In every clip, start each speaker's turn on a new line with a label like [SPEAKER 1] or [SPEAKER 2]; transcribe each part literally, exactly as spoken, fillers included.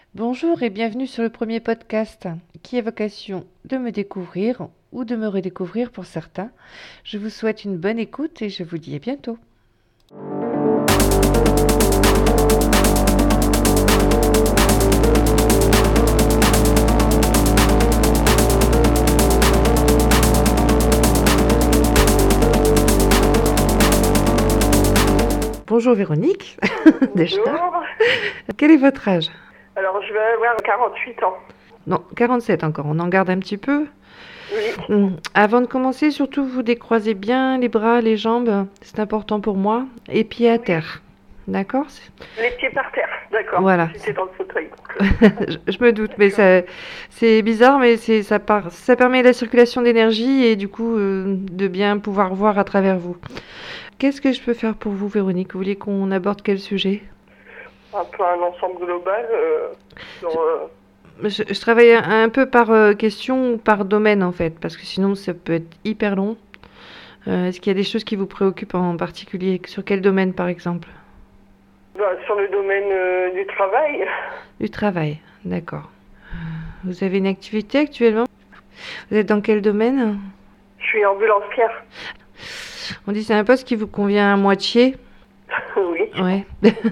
[SPEAKER 1] Bonjour et bienvenue sur le premier podcast qui a vocation de me découvrir ou de me redécouvrir pour certains. Je vous souhaite une bonne écoute et je vous dis à bientôt. Bonjour Véronique, déjà.
[SPEAKER 2] Bonjour.
[SPEAKER 1] Quel est votre âge?
[SPEAKER 2] Alors, je vais avoir quarante-huit ans.
[SPEAKER 1] Non, quarante-sept encore, on en garde un petit peu.
[SPEAKER 2] Oui.
[SPEAKER 1] Hum, Avant de commencer, surtout vous décroisez bien les bras, les jambes, c'est important pour moi, et pieds à terre. D'accord?
[SPEAKER 2] Les pieds par terre, d'accord.
[SPEAKER 1] Voilà.
[SPEAKER 2] J'étais dans le fauteuil.
[SPEAKER 1] je, je me doute, mais ça, c'est bizarre, mais c'est, ça, part, ça permet la circulation d'énergie et du coup euh, de bien pouvoir voir à travers vous. Qu'est-ce que je peux faire pour vous, Véronique? Vous voulez qu'on aborde quel sujet?
[SPEAKER 2] Un peu un ensemble global. Euh, sur, euh...
[SPEAKER 1] je, je travaille un, un peu par euh, question ou par domaine en fait, parce que sinon ça peut être hyper long. Euh, est-ce qu'il y a des choses qui vous préoccupent en particulier? Sur quel domaine par exemple?
[SPEAKER 2] bah, Sur le domaine euh, du travail.
[SPEAKER 1] Du travail, d'accord. Vous avez une activité actuellement? Vous êtes dans quel domaine?
[SPEAKER 2] Je suis ambulancière.
[SPEAKER 1] On dit c'est un poste qui vous convient à moitié.
[SPEAKER 2] Oui.
[SPEAKER 1] Ouais.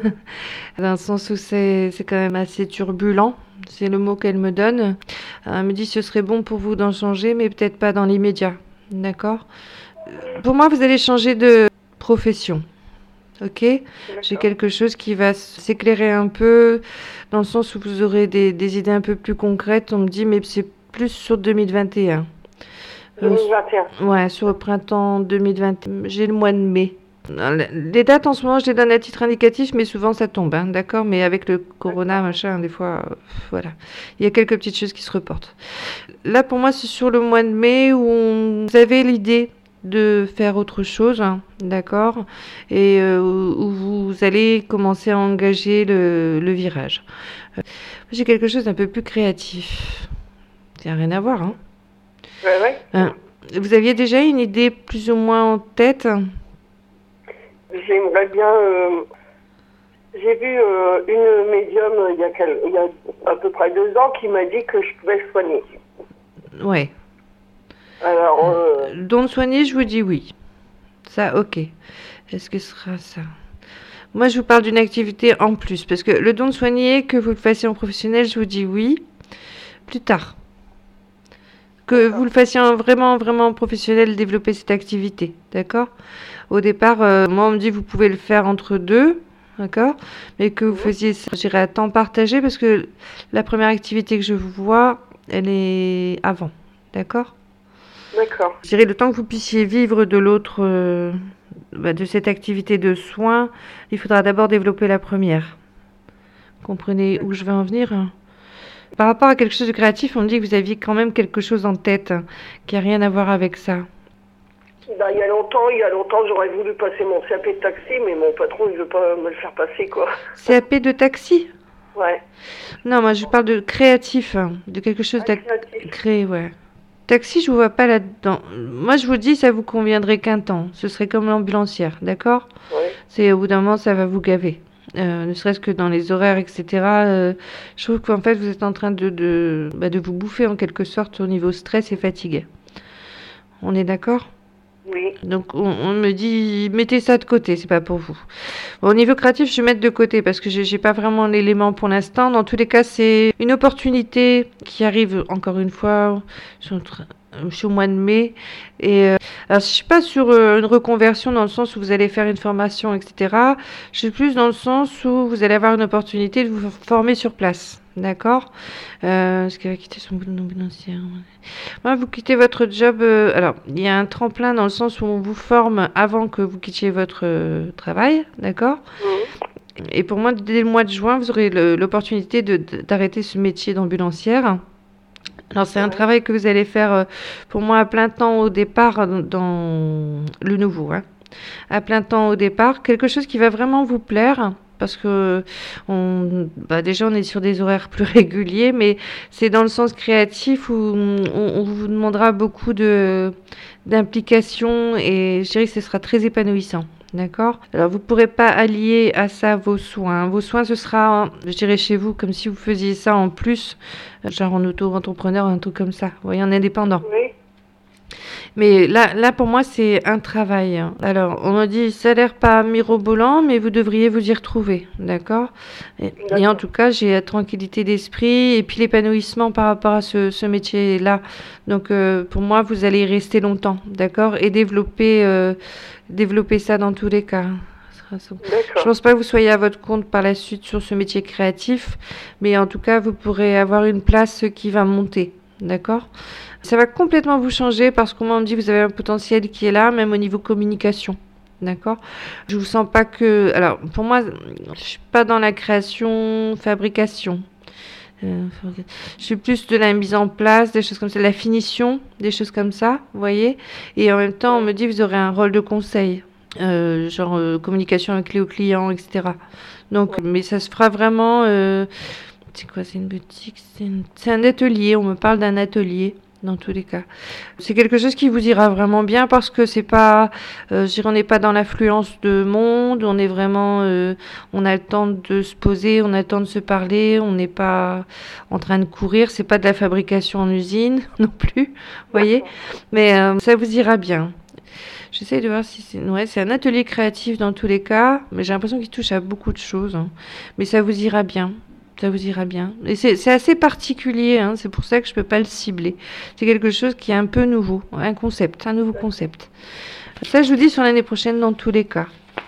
[SPEAKER 1] Dans le sens où c'est, c'est quand même assez turbulent. C'est le mot qu'elle me donne. Elle me dit ce serait bon pour vous d'en changer, mais peut-être pas dans l'immédiat. D'accord? Pour moi, vous allez changer de profession. Ok?
[SPEAKER 2] D'accord.
[SPEAKER 1] J'ai quelque chose qui va s'éclairer un peu, dans le sens où vous aurez des, des idées un peu plus concrètes. On me dit, mais c'est plus sur deux mille vingt et un.
[SPEAKER 2] deux mille vingt et un.
[SPEAKER 1] Euh, ouais, sur le printemps deux mille vingt. J'ai le mois de mai. Les dates en ce moment, je les donne à titre indicatif, mais souvent ça tombe, hein, d'accord? Mais avec le corona, machin, des fois, euh, voilà. Il y a quelques petites choses qui se reportent. Là, pour moi, c'est sur le mois de mai où on... vous avez l'idée de faire autre chose, hein, d'accord? Et euh, où vous allez commencer à engager le, le virage. Euh, j'ai quelque chose d'un peu plus créatif. Ça n'a rien à voir, hein?
[SPEAKER 2] Ouais, ouais.
[SPEAKER 1] Euh, vous aviez déjà une idée plus ou moins en tête?
[SPEAKER 2] J'aimerais bien... Euh, j'ai vu euh, une médium euh, il, y a quel, il y a à peu près deux ans qui m'a dit que je pouvais soigner.
[SPEAKER 1] Ouais.
[SPEAKER 2] Alors... Euh,
[SPEAKER 1] Don de soigner, je vous dis oui. Ça, ok. Est-ce que ce sera ça? Moi, je vous parle d'une activité en plus. Parce que le don de soigner, que vous le fassiez en professionnel, je vous dis oui. Plus tard. Que vous le fassiez en vraiment, vraiment professionnel, développer cette activité. D'accord? Au départ, euh, moi, on me dit vous pouvez le faire entre deux. D'accord? Mais que vous faisiez ça, je dirais à temps partagé, parce que la première activité que je vous vois, elle est avant. D'accord?
[SPEAKER 2] D'accord.
[SPEAKER 1] Je dirais le temps que vous puissiez vivre de l'autre, euh, bah, de cette activité de soins, il faudra d'abord développer la première. Comprenez où je veux en venir? Par rapport à quelque chose de créatif, on me dit que vous aviez quand même quelque chose en tête hein, qui n'a rien à voir avec ça.
[SPEAKER 2] Ben, il y a longtemps, il y a longtemps, j'aurais voulu passer mon C A P de taxi, mais mon patron, il veut pas me le faire passer, quoi.
[SPEAKER 1] C A P de taxi?
[SPEAKER 2] Ouais.
[SPEAKER 1] Non, moi je parle de créatif, hein, de quelque chose
[SPEAKER 2] Ah,
[SPEAKER 1] à créer, ouais. Taxi, je vous vois pas là-dedans. Moi, je vous dis, ça vous conviendrait qu'un temps. Ce serait comme l'ambulancière, d'accord?
[SPEAKER 2] Ouais.
[SPEAKER 1] C'est au bout d'un moment, ça va vous gaver. Euh, ne serait-ce que dans les horaires, et cetera. Euh, je trouve qu'en fait, vous êtes en train de, de, bah, de vous bouffer en quelque sorte au niveau stress et fatigue. On est d'accord?
[SPEAKER 2] Oui.
[SPEAKER 1] Donc, on, on me dit, mettez ça de côté, c'est pas pour vous. Bon, au niveau créatif, je vais mettre de côté parce que j'ai, j'ai pas vraiment l'élément pour l'instant. Dans tous les cas, c'est une opportunité qui arrive, encore une fois, je suis, en train, je suis au mois de mai. Et, euh, alors, je suis pas sur euh, une reconversion dans le sens où vous allez faire une formation, et cetera. Je suis plus dans le sens où vous allez avoir une opportunité de vous former sur place. D'accord? euh, Ce qui va quitter son boulot d'ambulancière. Moi, vous quittez votre job. Euh, alors, il y a un tremplin dans le sens où on vous forme avant que vous quittiez votre euh, travail. D'accord? Mmh. Et pour moi, dès le mois de juin, vous aurez le, l'opportunité de, de, d'arrêter ce métier d'ambulancière. Alors, c'est un travail que vous allez faire, euh, pour moi, à plein temps au départ, dans, dans le nouveau. Hein. À plein temps au départ. Quelque chose qui va vraiment vous plaire. Parce que on, bah déjà on est sur des horaires plus réguliers, mais c'est dans le sens créatif où on, on vous demandera beaucoup de d'implication et je dirais que ce sera très épanouissant. d'accord? Alors, vous ne pourrez pas allier à ça vos soins. Vos soins, ce sera, je dirais chez vous, comme si vous faisiez ça en plus, genre en auto-entrepreneur, un truc comme ça, vous voyez, en indépendant.
[SPEAKER 2] Oui.
[SPEAKER 1] Mais là, là, pour moi, c'est un travail. Alors, on m'a dit, ça a l'air pas mirobolant, mais vous devriez vous y retrouver, d'accord? Et, et en tout cas, j'ai la tranquillité d'esprit et puis l'épanouissement par rapport à ce, ce métier-là. Donc, euh, pour moi, vous allez y rester longtemps, d'accord? Et développer, euh, développer ça dans tous les cas. Je pense pas que vous soyez à votre compte par la suite sur ce métier créatif, mais en tout cas, vous pourrez avoir une place qui va monter, d'accord? Ça va complètement vous changer parce qu'on m'a dit que vous avez un potentiel qui est là, même au niveau communication. D'accord? Je vous sens pas que... Alors, pour moi, je suis pas dans la création, fabrication. Euh, je suis plus de la mise en place, des choses comme ça, la finition, des choses comme ça, vous voyez? Et en même temps, on me dit que vous aurez un rôle de conseil, euh, genre euh, communication avec les clients, et cetera. Donc, mais ça se fera vraiment... Euh, c'est quoi? C'est une boutique? C'est, une, c'est un atelier, on me parle d'un atelier. Dans tous les cas, c'est quelque chose qui vous ira vraiment bien parce que c'est pas, euh, je dirais, on n'est pas dans l'affluence de monde, on est vraiment, euh, on a le temps de se poser, on a le temps de se parler, on n'est pas en train de courir, c'est pas de la fabrication en usine non plus, vous voyez, mais euh, ça vous ira bien. J'essaie de voir si c'est, ouais, c'est un atelier créatif dans tous les cas, mais j'ai l'impression qu'il touche à beaucoup de choses, hein. Mais ça vous ira bien. Ça vous ira bien. Et c'est, c'est assez particulier, hein, c'est pour ça que je ne peux pas le cibler. C'est quelque chose qui est un peu nouveau, un concept, un nouveau concept. Ça, je vous dis sur l'année prochaine dans tous les cas.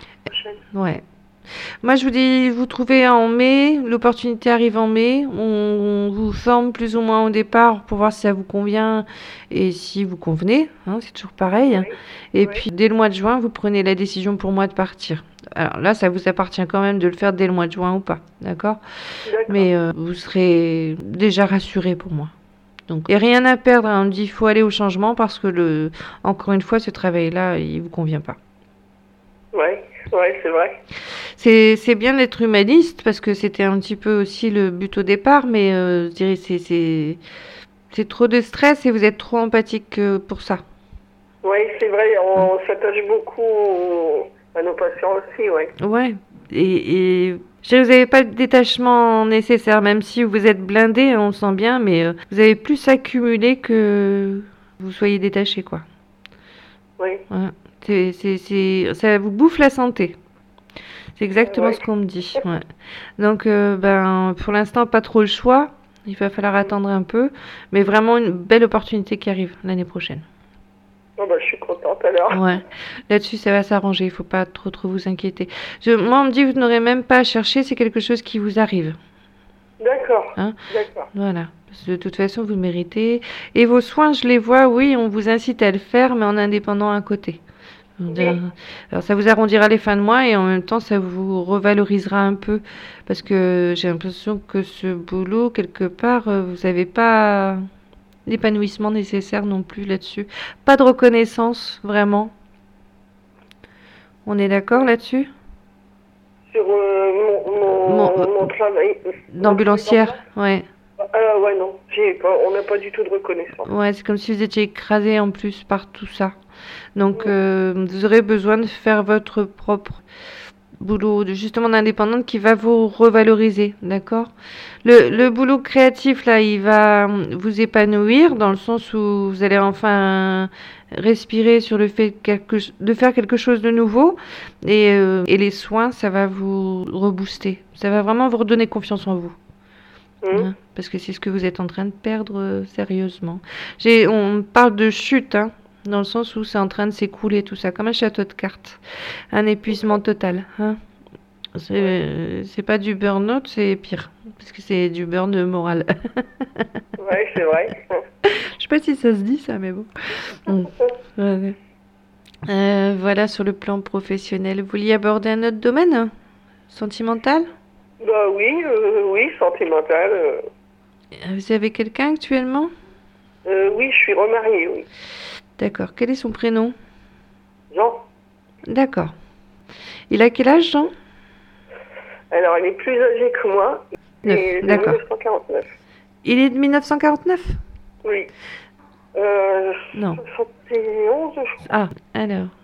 [SPEAKER 1] Ouais. Moi, je vous dis, vous trouvez en mai, l'opportunité arrive en mai, on, on vous forme plus ou moins au départ pour voir si ça vous convient et si vous convenez, hein, c'est toujours pareil. Oui. Et oui. Puis, dès le mois de juin, vous prenez la décision pour moi de partir. Alors là, ça vous appartient quand même de le faire dès le mois de juin ou pas, d'accord? D'accord. Mais euh, vous serez déjà rassuré pour moi. Donc, il n'y a rien à perdre, hein. On dit qu'il faut aller au changement parce que, le, encore une fois, ce travail-là, il ne vous convient pas.
[SPEAKER 2] Oui, ouais, c'est vrai.
[SPEAKER 1] C'est, c'est bien d'être humaniste parce que c'était un petit peu aussi le but au départ, mais euh, je dirais c'est, c'est, c'est trop de stress et vous êtes trop empathique pour ça.
[SPEAKER 2] Oui, c'est vrai, on hum. s'attache beaucoup à nos patients aussi, oui.
[SPEAKER 1] Ouais, et, et je dirais, vous n'avez pas le détachement nécessaire, même si vous êtes blindé, on sent bien, mais euh, vous avez plus accumulé que vous soyez détaché, quoi. Oui. Ouais. C'est, c'est, c'est, ça vous bouffe la santé. C'est exactement ouais. ce qu'on me dit. Ouais. Donc, euh, ben, pour l'instant, pas trop le choix. Il va falloir attendre un peu. Mais vraiment une belle opportunité qui arrive l'année prochaine.
[SPEAKER 2] Oh bah, je suis contente alors.
[SPEAKER 1] Ouais. Là-dessus, ça va s'arranger. Il ne faut pas trop, trop vous inquiéter. Je, moi, on me dit que vous n'aurez même pas à chercher. C'est quelque chose qui vous arrive.
[SPEAKER 2] D'accord.
[SPEAKER 1] Hein?
[SPEAKER 2] D'accord.
[SPEAKER 1] Voilà. Parce que de toute façon, vous le méritez. Et vos soins, je les vois, oui, on vous incite à le faire, mais en indépendant à côté. Alors ça vous arrondira les fins de mois et en même temps ça vous revalorisera un peu parce que j'ai l'impression que ce boulot quelque part vous n'avez pas l'épanouissement nécessaire non plus là-dessus, pas de reconnaissance vraiment. On est d'accord là-dessus?
[SPEAKER 2] Sur euh, mon, mon, mon, mon travail
[SPEAKER 1] d'ambulancière, ouais.
[SPEAKER 2] Euh, ouais non, j'ai pas, on n'a pas du tout de reconnaissance.
[SPEAKER 1] Ouais, c'est comme si vous étiez écrasé en plus par tout ça. Donc, euh, vous aurez besoin de faire votre propre boulot, justement d'indépendante, qui va vous revaloriser, d'accord? Le, le boulot créatif, là, il va vous épanouir dans le sens où vous allez enfin respirer sur le fait quelque, de faire quelque chose de nouveau. Et, euh, et les soins, ça va vous rebooster. Ça va vraiment vous redonner confiance en vous. Mmh. Hein, parce que c'est ce que vous êtes en train de perdre euh, sérieusement. J'ai, on parle de chute, hein. Dans le sens où c'est en train de s'écrouler tout ça, comme un château de cartes. Un épuisement total. Hein. C'est, euh, c'est pas du burn-out, c'est pire. Parce que c'est du burn moral.
[SPEAKER 2] Ouais, c'est vrai.
[SPEAKER 1] Je sais pas si ça se dit ça, mais bon. Bon. Ouais. Euh, voilà, sur le plan professionnel. Vous vouliez aborder un autre domaine? Sentimental?
[SPEAKER 2] Bah oui, euh, oui, sentimental. Euh...
[SPEAKER 1] Vous avez quelqu'un actuellement?
[SPEAKER 2] euh, Oui, je suis remariée, oui.
[SPEAKER 1] D'accord. Quel est son prénom?
[SPEAKER 2] Jean.
[SPEAKER 1] D'accord. Il a quel âge, Jean?
[SPEAKER 2] Alors, il est plus âgé que moi. Il est de
[SPEAKER 1] D'accord.
[SPEAKER 2] dix-neuf cent quarante-neuf.
[SPEAKER 1] Il est de mille neuf cent quarante-neuf?
[SPEAKER 2] Oui. Euh,
[SPEAKER 1] non.
[SPEAKER 2] soixante et onze, je crois.
[SPEAKER 1] Ah, alors.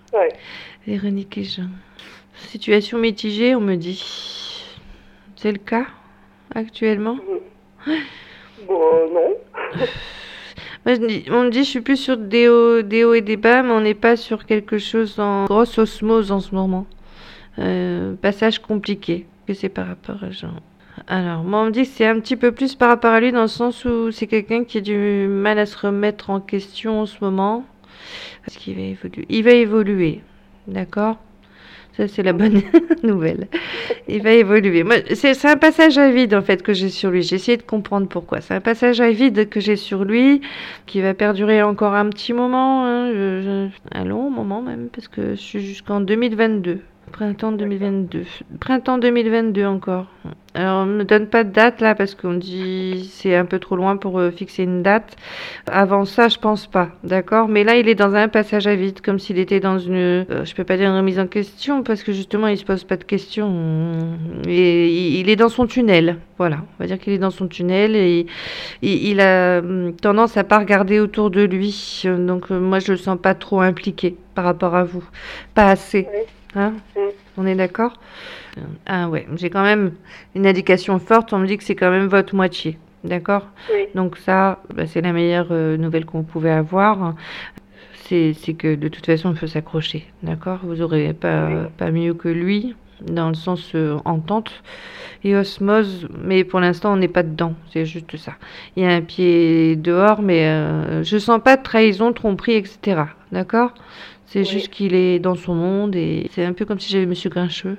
[SPEAKER 2] Ouais.
[SPEAKER 1] Véronique et Jean. Situation mitigée, on me dit. C'est le cas actuellement?
[SPEAKER 2] Bon, euh, non.
[SPEAKER 1] Moi, je dis- on me dit, je suis plus sur des hauts, des hauts et des bas, mais on n'est pas sur quelque chose en grosse osmose en ce moment. Euh, passage compliqué. Que c'est par rapport à Jean. Alors, moi, on me dit que c'est un petit peu plus par rapport à lui, dans le sens où c'est quelqu'un qui a du mal à se remettre en question en ce moment. Parce qu'il va évoluer. Il va évoluer. D'accord? Ça, c'est la bonne nouvelle. Il va évoluer. Moi, c'est, c'est un passage à vide, en fait, que j'ai sur lui. J'ai essayé de comprendre pourquoi. C'est un passage à vide que j'ai sur lui, qui va perdurer encore un petit moment, hein, je- je- un long moment même, parce que je suis jusqu'en deux mille vingt-deux. Printemps deux mille vingt-deux. Printemps deux mille vingt-deux encore. Alors, on ne me donne pas de date là parce qu'on dit c'est un peu trop loin pour euh, fixer une date. Avant ça, je pense pas, d'accord? Mais là, il est dans un passage à vide, comme s'il était dans une, euh, je peux pas dire une remise en question parce que justement, il se pose pas de questions. Et il il est dans son tunnel. Voilà, on va dire qu'il est dans son tunnel et il, il a hum, tendance à pas regarder autour de lui. Donc, euh, moi, je le sens pas trop impliqué par rapport à vous. Pas assez.
[SPEAKER 2] Oui.
[SPEAKER 1] Hein?
[SPEAKER 2] Mm.
[SPEAKER 1] On est d'accord? Ah ouais, j'ai quand même une indication forte, on me dit que c'est quand même votre moitié, d'accord?
[SPEAKER 2] Oui.
[SPEAKER 1] Donc ça, bah, c'est la meilleure euh, nouvelle qu'on pouvait avoir. C'est, c'est que de toute façon, il faut s'accrocher, d'accord? Vous n'aurez pas,
[SPEAKER 2] Oui.
[SPEAKER 1] pas mieux que lui, dans le sens euh, entente et osmose, mais pour l'instant, on n'est pas dedans, c'est juste ça. Il y a un pied dehors, mais euh, je sens pas de trahison, tromperie, et cetera. D'accord? C'est
[SPEAKER 2] Oui.
[SPEAKER 1] juste qu'il est dans son monde et c'est un peu comme si j'avais Monsieur Grincheux.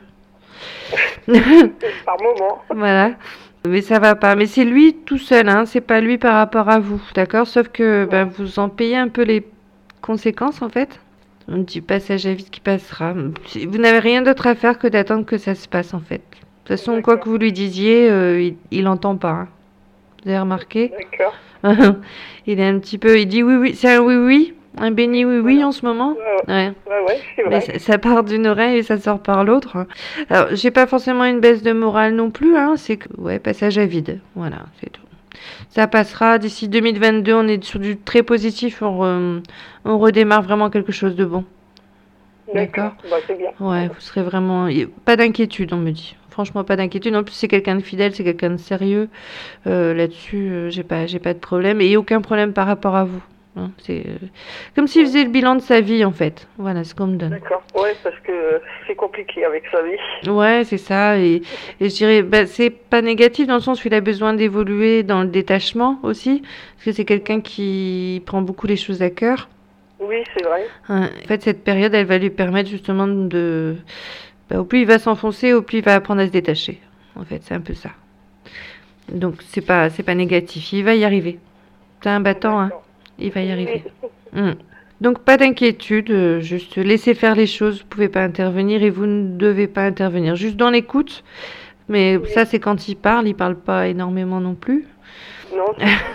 [SPEAKER 2] Par moment.
[SPEAKER 1] Voilà. Mais ça va pas. Mais c'est lui tout seul, hein. C'est pas lui par rapport à vous, d'accord? Sauf que ben, vous en payez un peu les conséquences, en fait. Un petit passage à vide qui passera. Vous n'avez rien d'autre à faire que d'attendre que ça se passe, en fait. De toute façon, quoi
[SPEAKER 2] D'accord.
[SPEAKER 1] que vous lui disiez, euh, il, il entend pas. Hein. Vous avez remarqué?
[SPEAKER 2] D'accord.
[SPEAKER 1] Il est un petit peu... Il dit oui, oui. C'est un oui, oui. Un béni oui, oui
[SPEAKER 2] Voilà.
[SPEAKER 1] en ce moment.
[SPEAKER 2] Ouais,
[SPEAKER 1] Ouais.
[SPEAKER 2] ouais, ouais, c'est
[SPEAKER 1] Mais
[SPEAKER 2] vrai.
[SPEAKER 1] ça, ça part d'une oreille et ça sort par l'autre. Alors, j'ai pas forcément une baisse de morale non plus, hein. C'est que, ouais, passage à vide. Voilà, c'est tout. Ça passera. D'ici deux mille vingt-deux, on est sur du très positif. On, re- on redémarre vraiment quelque chose de bon. D'accord.
[SPEAKER 2] Bah, c'est bien.
[SPEAKER 1] Ouais, vous serez vraiment... y- Pas d'inquiétude, on me dit. Franchement, pas d'inquiétude. En plus, c'est quelqu'un de fidèle, c'est quelqu'un de sérieux. Euh, là-dessus, euh, j'ai pas, j'ai pas de problème. Et aucun problème par rapport à vous. Hein. C'est euh, comme s'il faisait le bilan de sa vie, en fait. Voilà ce qu'on me donne.
[SPEAKER 2] D'accord. Ouais, parce que c'est compliqué avec sa vie.
[SPEAKER 1] Ouais, c'est ça. Et, et je dirais, bah, c'est pas négatif dans le sens où il a besoin d'évoluer dans le détachement aussi. Parce que c'est quelqu'un qui prend beaucoup les choses à cœur.
[SPEAKER 2] Oui, c'est vrai.
[SPEAKER 1] Hein, en fait, cette période, elle va lui permettre justement de... Bah, au plus il va s'enfoncer, au plus il va apprendre à se détacher. En fait, c'est un peu ça. Donc, c'est pas, c'est pas négatif. Il va y arriver. C'est un battant, hein.
[SPEAKER 2] D'accord.
[SPEAKER 1] Il va y arriver.
[SPEAKER 2] Oui.
[SPEAKER 1] Hmm. Donc, pas d'inquiétude. euh, Juste laissez faire les choses. Vous pouvez pas intervenir et vous ne devez pas intervenir. Juste dans l'écoute. Mais
[SPEAKER 2] Oui.
[SPEAKER 1] ça, c'est quand il parle. Il parle pas énormément non plus.
[SPEAKER 2] Non,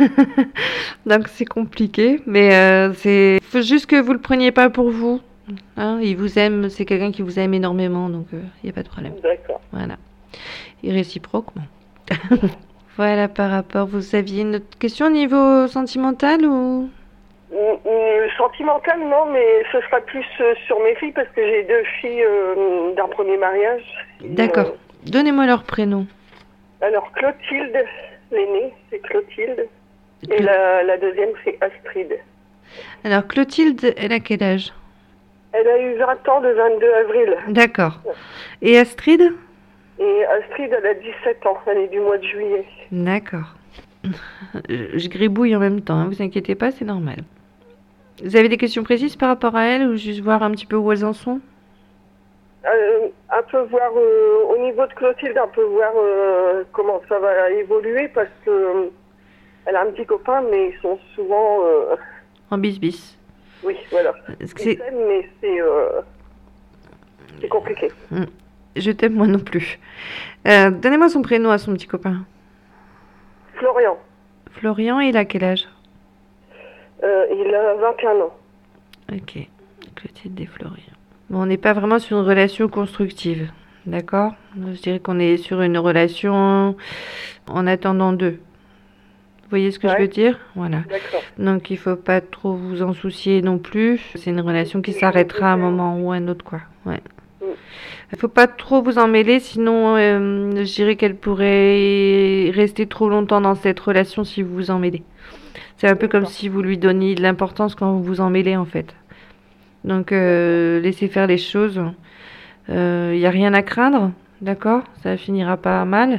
[SPEAKER 1] Donc c'est compliqué, mais euh, c'est faut juste que vous le preniez pas pour vous. Hein, il vous aime, c'est quelqu'un qui vous aime énormément, donc il n'y a pas de problème.
[SPEAKER 2] d'accord.
[SPEAKER 1] Voilà. Et réciproquement. Voilà par rapport. Vous aviez une autre question au niveau sentimental ou?
[SPEAKER 2] Mm, mm, Sentimental, non, mais ce sera plus euh, sur mes filles parce que j'ai deux filles euh, d'un premier mariage.
[SPEAKER 1] D'accord. Donnez-moi leur prénom.
[SPEAKER 2] Euh, alors, Clotilde, l'aînée, c'est Clotilde. Et
[SPEAKER 1] Cl-
[SPEAKER 2] la, la deuxième, c'est Astrid.
[SPEAKER 1] Alors Clotilde, elle a quel âge?
[SPEAKER 2] Elle a eu vingt ans le vingt-deux avril.
[SPEAKER 1] D'accord. Et Astrid?
[SPEAKER 2] Et Astrid, elle a dix-sept ans. Elle est du mois de juillet.
[SPEAKER 1] D'accord. Je je gribouille en même temps, hein, vous inquiétez pas, c'est normal. Vous avez des questions précises par rapport à elle ou juste voir un petit peu où elles en sont?
[SPEAKER 2] Euh, un peu voir, euh, au niveau de Clotilde, un peu voir euh, comment ça va évoluer parce que euh, elle a un petit copain, mais ils sont souvent... euh,
[SPEAKER 1] En bis-bis.
[SPEAKER 2] oui, voilà.
[SPEAKER 1] Est-ce que
[SPEAKER 2] Ils
[SPEAKER 1] c'est...
[SPEAKER 2] s'aiment, mais c'est euh, c'est compliqué.
[SPEAKER 1] Hmm. Je t'aime moi non plus. Euh, donnez-moi son prénom à son petit copain.
[SPEAKER 2] Florian,
[SPEAKER 1] Florian, il a quel âge?
[SPEAKER 2] euh, il a vingt et un ans.
[SPEAKER 1] Ok. Clotilde et Florian. Bon, on n'est pas vraiment sur une relation constructive. D'accord? Je dirais qu'on est sur une relation en attendant d'eux. Vous voyez ce que
[SPEAKER 2] Ouais.
[SPEAKER 1] je veux dire? Voilà.
[SPEAKER 2] D'accord.
[SPEAKER 1] Donc il faut pas trop vous en soucier non plus. C'est une relation qui s'arrêtera à un moment ou à un autre, quoi. Ouais. Il faut pas trop vous en mêler, sinon euh, je dirais qu'elle pourrait rester trop longtemps dans cette relation si vous vous en mêlez. C'est un peu comme si vous lui donniez de l'importance quand vous vous en mêlez, en fait. Donc euh, laissez faire les choses. Il euh, n'y a rien à craindre. D'accord, ça finira pas mal.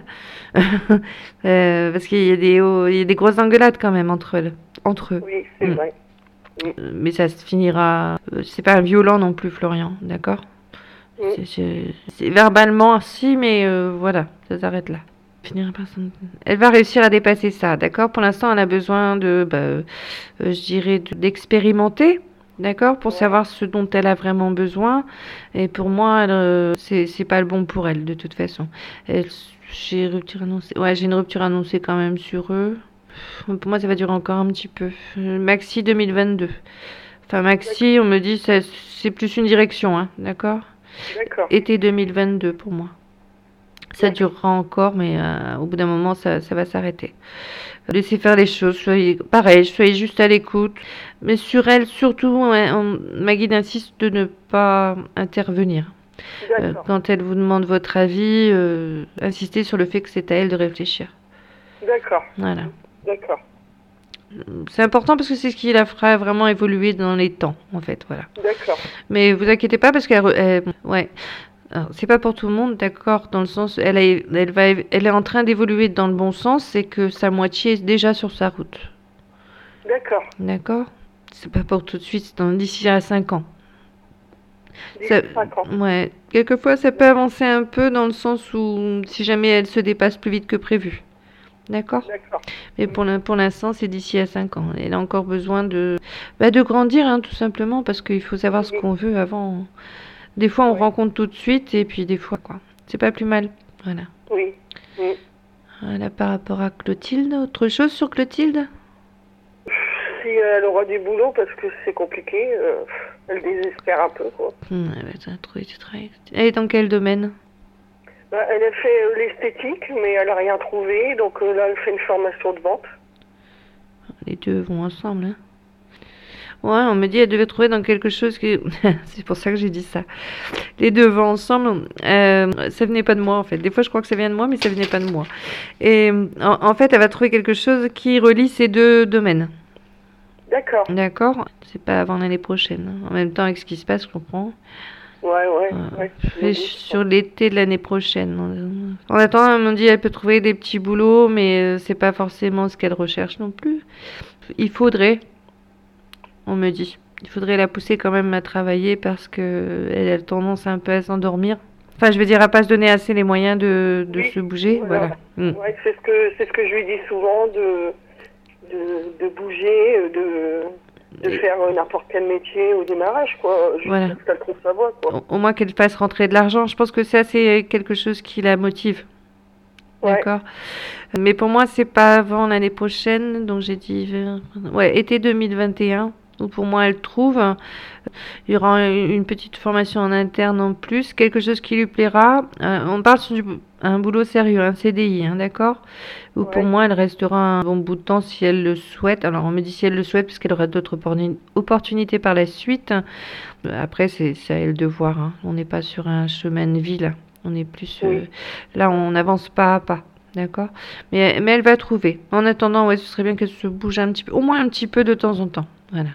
[SPEAKER 1] euh, parce qu'il y a des, oh, il y a des grosses engueulades quand même entre eux. Entre eux.
[SPEAKER 2] Oui, c'est mmh. vrai.
[SPEAKER 1] Mmh. Mais ça se finira. C'est pas violent non plus, Florian. D'accord. Mmh. C'est, c'est, c'est verbalement, si, mais euh, voilà, ça s'arrête là. Finira par son... Elle va réussir à dépasser ça. D'accord. Pour l'instant, elle a besoin de, bah, euh, je dirais, de, d'expérimenter. D'accord, pour ouais. savoir ce dont elle a vraiment besoin. Et pour moi, elle, euh, c'est, c'est pas le bon pour elle, de toute façon. Elle, j'ai rupture annoncée. Ouais, j'ai une rupture annoncée quand même sur eux. Pour moi, ça va durer encore un petit peu. Maxi deux mille vingt-deux. Enfin, Maxi, on me dit, ça, c'est plus une direction, hein, d'accord.
[SPEAKER 2] D'accord.
[SPEAKER 1] Été deux mille vingt-deux pour moi. Ça ouais. durera encore, mais euh, au bout d'un moment, ça, ça va s'arrêter. Laissez faire les choses, soyez pareil, soyez juste à l'écoute. Mais sur elle, surtout, hein, on, ma guide insiste de ne pas intervenir. Euh, quand elle vous demande votre avis, euh, insistez sur le fait que c'est à elle de réfléchir.
[SPEAKER 2] D'accord.
[SPEAKER 1] Voilà.
[SPEAKER 2] D'accord.
[SPEAKER 1] C'est important parce que c'est ce qui la fera vraiment évoluer dans les temps, en fait, voilà.
[SPEAKER 2] D'accord.
[SPEAKER 1] Mais vous inquiétez pas parce qu'elle, elle, ouais. Alors, c'est pas pour tout le monde, d'accord, dans le sens, elle, a, elle, va, elle est en train d'évoluer dans le bon sens, c'est que sa moitié est déjà sur sa route.
[SPEAKER 2] D'accord.
[SPEAKER 1] D'accord. C'est pas pour tout de suite, c'est dans, d'ici à cinq ans.
[SPEAKER 2] d'ici à cinq ans.
[SPEAKER 1] Ouais. Quelquefois, ça peut avancer un peu dans le sens où, si jamais elle se dépasse plus vite que prévu. D'accord.
[SPEAKER 2] D'accord.
[SPEAKER 1] Mais pour, pour l'instant, c'est d'ici à cinq ans. Elle a encore besoin de, bah, de grandir, hein, tout simplement, parce qu'il faut savoir ce qu'on veut avant. Des fois, on oui. rencontre tout de suite, et puis des fois, quoi. C'est pas plus mal. Voilà.
[SPEAKER 2] Oui. oui.
[SPEAKER 1] Voilà, par rapport à Clotilde. Autre chose sur Clotilde ?
[SPEAKER 2] Si elle aura du boulot, parce que c'est compliqué, euh, elle désespère un peu, quoi.
[SPEAKER 1] Hum, elle va trouver du travail. Elle est dans quel domaine ?
[SPEAKER 2] Bah, elle a fait euh, l'esthétique, mais elle n'a rien trouvé, donc euh, là, elle fait une formation de vente. Les
[SPEAKER 1] deux vont ensemble, hein. Ouais, on me dit qu'elle devait trouver dans quelque chose qui... C'est pour ça que j'ai dit ça. Les deux vont ensemble. Euh, ça venait pas de moi, en fait. Des fois, je crois que ça vient de moi, mais ça venait pas de moi. Et en, en fait, elle va trouver quelque chose qui relie ces deux domaines.
[SPEAKER 2] D'accord.
[SPEAKER 1] D'accord. C'est pas avant l'année prochaine. En même temps, avec ce qui se passe, je comprends.
[SPEAKER 2] Ouais, ouais.
[SPEAKER 1] Euh,
[SPEAKER 2] ouais
[SPEAKER 1] et sur l'été de l'année prochaine. En attendant, elle m'a dit qu'elle peut trouver des petits boulots, mais c'est pas forcément ce qu'elle recherche non plus. Il faudrait... On me dit, il faudrait la pousser quand même à travailler parce que elle a tendance un peu à s'endormir. Enfin, je veux dire, à pas se donner assez les moyens de, de oui, se bouger, voilà.
[SPEAKER 2] voilà. Mm. Ouais, c'est ce que c'est ce que je lui dis souvent de de, de bouger, de de Et... faire n'importe quel métier au démarrage, quoi. Juste voilà. Parce qu'elle trouve sa voie, quoi.
[SPEAKER 1] Au, au moins qu'elle fasse rentrer de l'argent. Je pense que ça c'est quelque chose qui la motive. Ouais. D'accord. Mais pour moi, c'est pas avant l'année prochaine, donc j'ai dit, ouais, été deux mille vingt et un. Où pour moi elle trouve, il y aura une petite formation en interne en plus, quelque chose qui lui plaira. Euh, on parle sur du, un boulot sérieux, un C D I, hein, d'accord. Où ouais. pour moi elle restera un bon bout de temps si elle le souhaite. Alors on me dit si elle le souhaite parce qu'elle aura d'autres opportunités par la suite. Après c'est, c'est à elle de voir, hein. On n'est pas sur un chemin de vie là, on est plus oui. euh, là on avance pas à pas. D'accord, mais, mais elle va trouver. En attendant, ouais, ce serait bien qu'elle se bouge un petit peu, au moins un petit peu de temps en temps. Voilà.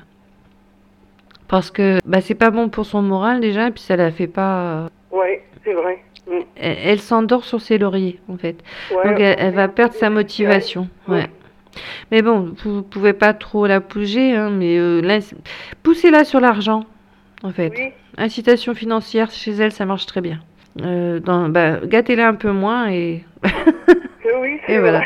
[SPEAKER 1] Parce que bah, c'est pas bon pour son moral déjà, et puis ça la fait pas.
[SPEAKER 2] Ouais, c'est vrai. Mm.
[SPEAKER 1] Elle, elle s'endort sur ses lauriers, en fait. Ouais, donc elle, elle va perdre sa motivation. Ouais. Ouais. Mais bon, vous pouvez pas trop la bouger, hein, mais euh, là, poussez-la sur l'argent, en fait. Oui. Incitation financière chez elle, ça marche très bien. Euh, dans, bah, gâtez-la un peu moins et.
[SPEAKER 2] Oui, c'est
[SPEAKER 1] et
[SPEAKER 2] voilà.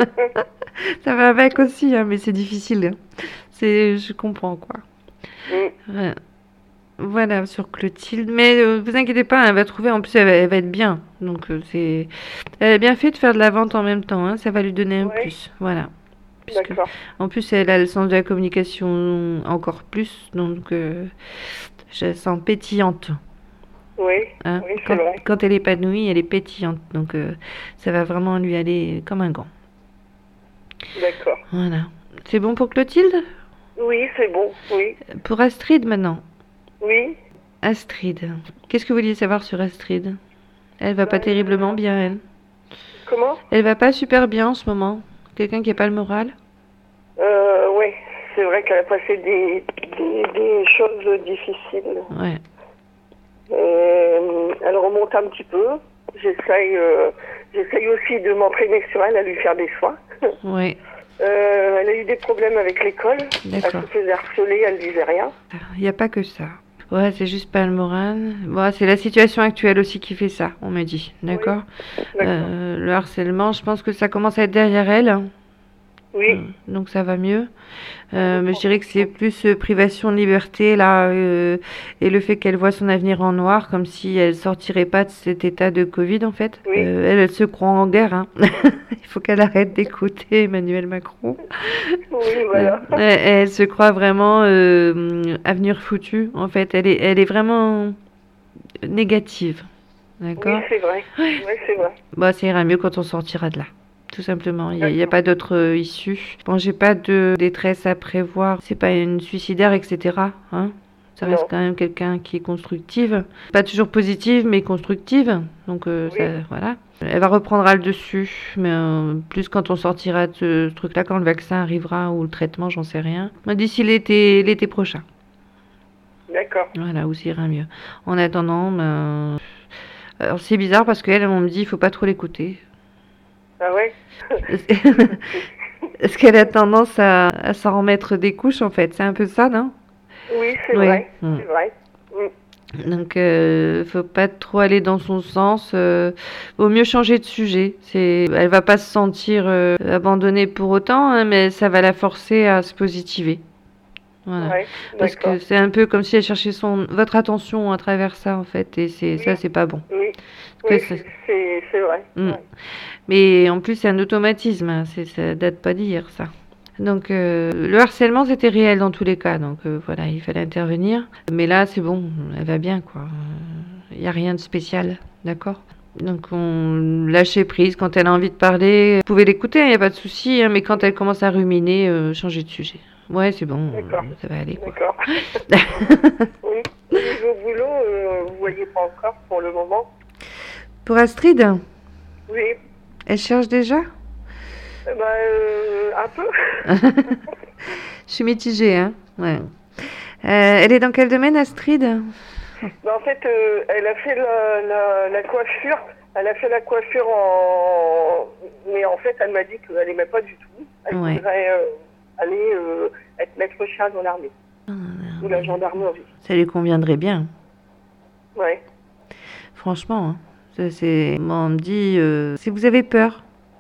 [SPEAKER 1] Ça va avec aussi, hein, mais c'est difficile. C'est, je comprends quoi. Mm. Ouais. Voilà sur Clotilde, mais euh, vous inquiétez pas, elle va trouver. En plus, elle va, elle va être bien. Donc euh, c'est, elle a bien fait de faire de la vente en même temps. Hein, ça va lui donner un ouais. plus. Voilà. Puisque,
[SPEAKER 2] D'accord.
[SPEAKER 1] En plus, elle a le sens de la communication encore plus, donc euh, je la sens pétillante.
[SPEAKER 2] Oui,
[SPEAKER 1] hein,
[SPEAKER 2] oui c'est
[SPEAKER 1] quand,
[SPEAKER 2] vrai.
[SPEAKER 1] Quand elle est épanouie, elle est pétillante. Donc, euh, ça va vraiment lui aller comme un gant.
[SPEAKER 2] D'accord.
[SPEAKER 1] Voilà. C'est bon pour Clotilde ?
[SPEAKER 2] Oui, c'est bon, oui.
[SPEAKER 1] Pour Astrid maintenant.
[SPEAKER 2] Oui.
[SPEAKER 1] Astrid. Qu'est-ce que vous vouliez savoir sur Astrid? Elle va
[SPEAKER 2] Bah,
[SPEAKER 1] pas terriblement
[SPEAKER 2] euh,
[SPEAKER 1] bien, elle.
[SPEAKER 2] comment?
[SPEAKER 1] Elle va pas super bien en ce moment. Quelqu'un qui a pas le moral?
[SPEAKER 2] Euh, oui, c'est vrai qu'elle a passé des, des, des choses difficiles.
[SPEAKER 1] Ouais.
[SPEAKER 2] Euh, elle remonte un petit peu. J'essaye, euh, j'essaye aussi de m'entraîner sur elle, à lui faire des soins.
[SPEAKER 1] Ouais.
[SPEAKER 2] Euh, elle a eu des problèmes avec l'école. Elle
[SPEAKER 1] D'accord.
[SPEAKER 2] se faisait harceler, elle disait rien.
[SPEAKER 1] Il n'y a pas que ça. Ouais, c'est juste pas le moral. Bon, c'est la situation actuelle aussi qui fait ça, on me dit. D'accord.
[SPEAKER 2] D'accord.
[SPEAKER 1] Euh, le harcèlement, je pense que ça commence à être derrière elle, hein.
[SPEAKER 2] Oui.
[SPEAKER 1] Euh, donc ça va mieux. Euh, mais je dirais que c'est plus euh, privation de liberté là, euh, et le fait qu'elle voit son avenir en noir, comme si elle sortirait pas de cet état de Covid en fait.
[SPEAKER 2] Oui.
[SPEAKER 1] Euh, elle, elle se croit en guerre, hein. Il faut qu'elle arrête d'écouter Emmanuel Macron.
[SPEAKER 2] Oui, voilà.
[SPEAKER 1] Euh, elle, elle se croit vraiment euh, avenir foutu. En fait, elle est, elle est vraiment négative.
[SPEAKER 2] Oui,
[SPEAKER 1] D'accord.
[SPEAKER 2] c'est vrai. Oui, c'est vrai.
[SPEAKER 1] Bah, ça ira mieux quand on sortira de là. Tout simplement, il n'y a, a pas d'autre euh, issue. Bon, j'ai pas de détresse à prévoir. C'est pas une suicidaire, et cetera. Hein, ça reste
[SPEAKER 2] Non.
[SPEAKER 1] quand même quelqu'un qui est constructive. Pas toujours positive, mais constructive. Donc, euh,
[SPEAKER 2] Oui.
[SPEAKER 1] ça, voilà. Elle va reprendre le dessus, mais euh, plus quand on sortira de ce, ce truc-là, quand le vaccin arrivera ou le traitement, j'en sais rien. D'ici l'été, l'été prochain.
[SPEAKER 2] D'accord.
[SPEAKER 1] Voilà, où ça ira mieux. En attendant, ben... alors c'est bizarre parce qu'elle, on me dit, il faut pas trop l'écouter.
[SPEAKER 2] Ah ouais.
[SPEAKER 1] Est-ce qu'elle a tendance à, à s'en remettre des couches en fait? C'est un peu ça, non?
[SPEAKER 2] Oui, c'est
[SPEAKER 1] Oui.
[SPEAKER 2] vrai.
[SPEAKER 1] Mm.
[SPEAKER 2] C'est vrai. Mm.
[SPEAKER 1] Donc, euh, faut pas trop aller dans son sens. Euh, vaut mieux changer de sujet. C'est, elle va pas se sentir euh, abandonnée pour autant, hein, mais ça va la forcer à se positiver. Voilà.
[SPEAKER 2] Ouais,
[SPEAKER 1] Parce
[SPEAKER 2] d'accord.
[SPEAKER 1] que c'est un peu comme si elle cherchait son, votre attention à travers ça en fait, et c'est
[SPEAKER 2] Oui.
[SPEAKER 1] ça, c'est pas bon.
[SPEAKER 2] Oui,
[SPEAKER 1] Parce que
[SPEAKER 2] oui,
[SPEAKER 1] c'est-
[SPEAKER 2] c'est- c'est c'est vrai.
[SPEAKER 1] Mm.
[SPEAKER 2] Ouais.
[SPEAKER 1] Mais en plus, c'est un automatisme, hein, c'est, ça date pas d'hier, ça. Donc, euh, le harcèlement, c'était réel dans tous les cas. Donc, euh, voilà, il fallait intervenir. Mais là, c'est bon, elle va bien, quoi. Il n'y a rien de spécial, d'accord? Donc, on lâchait prise. Quand elle a envie de parler, vous pouvez l'écouter, il n'y a pas de souci. Hein, mais quand elle commence à ruminer, euh, changez de sujet. Ouais, c'est bon,
[SPEAKER 2] D'accord.
[SPEAKER 1] euh, ça va aller, quoi.
[SPEAKER 2] D'accord. Oui. Au niveau boulot, euh, vous voyez pas encore pour le moment?
[SPEAKER 1] Pour Astrid,
[SPEAKER 2] Oui.
[SPEAKER 1] elle cherche déjà?
[SPEAKER 2] Eh ben, euh, un peu.
[SPEAKER 1] Je suis mitigée, hein. Ouais. Euh, elle est dans quel domaine, Astrid?
[SPEAKER 2] Ben, en fait, euh, elle a fait la, la, la coiffure. Elle a fait la coiffure en... Mais en fait, elle m'a dit qu'elle n'aimait pas du tout. Elle
[SPEAKER 1] Ouais.
[SPEAKER 2] voudrait euh, aller euh, être maître chien dans l'armée. Ou la gendarmerie.
[SPEAKER 1] Ça lui conviendrait bien.
[SPEAKER 2] Ouais.
[SPEAKER 1] Franchement, hein. Ça, c'est... Moi, on me dit, euh, si vous avez peur.